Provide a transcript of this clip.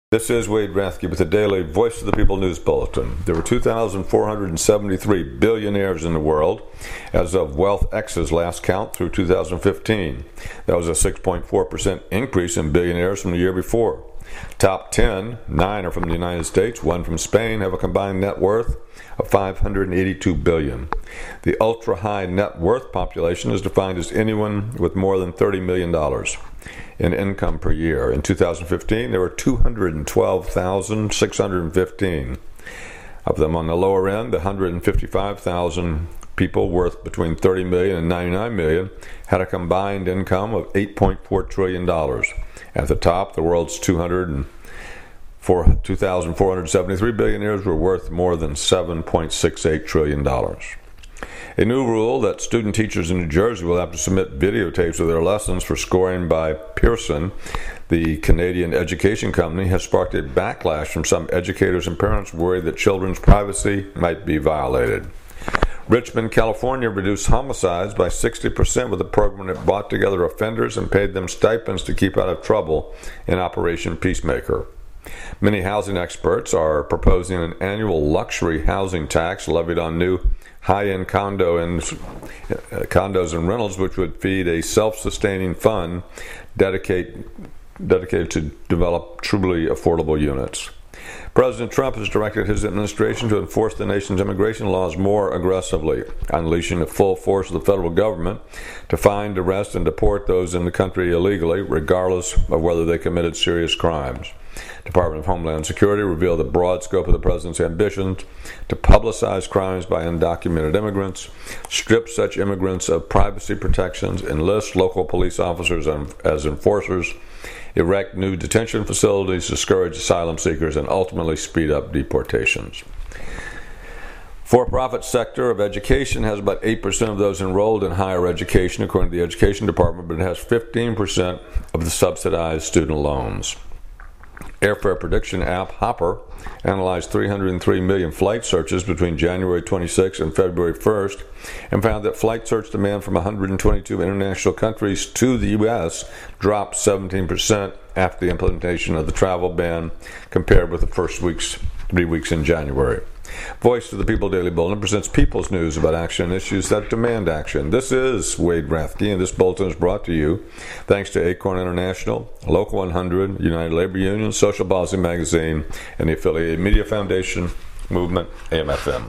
This is Wade Rathke with the daily Voice of the People News Bulletin. There were 2,473 billionaires in the world as of WealthX's last count through 2015. That was a 6.4% increase in billionaires from the year before. Top 10, 9 are from the United States, 1 from Spain, have a combined net worth of $582 billion. The ultra-high net worth population is defined as anyone with more than $30 million in income per year. In 2015, there were 212,615 of them. On the lower end, the 155,000 people worth between $30 million and $99 million had a combined income of $8.4 trillion. At the top, the world's 2,473 billionaires were worth more than $7.68 trillion. A new rule that student teachers in New Jersey will have to submit videotapes of their lessons for scoring by Pearson, the Canadian education company, has sparked a backlash from some educators and parents worried that children's privacy might be violated. Richmond, California reduced homicides by 60% with a program that brought together offenders and paid them stipends to keep out of trouble in Operation Peacemaker. Many housing experts are proposing an annual luxury housing tax levied on new high-end condos and rentals, which would feed a self-sustaining fund dedicated to develop truly affordable units. President Trump has directed his administration to enforce the nation's immigration laws more aggressively, unleashing the full force of the federal government to find, arrest, and deport those in the country illegally, regardless of whether they committed serious crimes. Department of Homeland Security revealed the broad scope of the president's ambitions to publicize crimes by undocumented immigrants, strip such immigrants of privacy protections, enlist local police officers as enforcers, erect new detention facilities, discourage asylum seekers, and ultimately speed up deportations. For-profit sector of education has about 8% of those enrolled in higher education, according to the Education Department, but it has 15% of the subsidized student loans. Airfare prediction app Hopper analyzed 303 million flight searches between January 26 and February 1st and found that flight search demand from 122 international countries to the U.S. dropped 17% after the implementation of the travel ban compared with the first 3 weeks in January. Voice of the People Daily Bulletin presents people's news about action and issues that demand action. This is Wade Rathke, and this bulletin is brought to you thanks to Acorn International, Local 100, United Labor Union, Social Policy Magazine, and the affiliated Media Foundation, Movement, AM/FM.